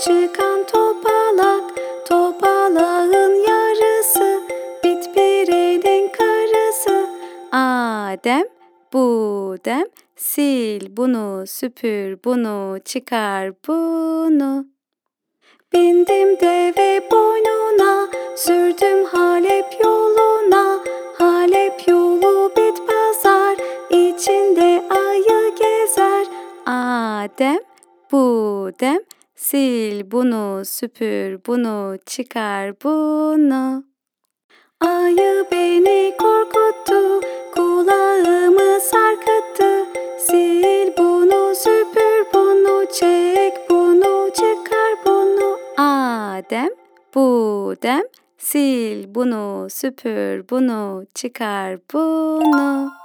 çıkan topalak, topalağın yarısı, bitbirenin karısı. Adem, Budem, sil bunu, süpür bunu, çıkar bunu. Bindim deve boynuna, sürdüm Halep yoluna. Halep yolu bit pazar, içinde ayı gezer. Adem, Budem, sil bunu, süpür bunu, çıkar bunu. Ayı beni korkuttu, kulağımı sarkıttı. Sil bunu, süpür bunu, çek bunu, çıkar bunu. Adem, Budem, sil bunu, süpür bunu, çıkar bunu.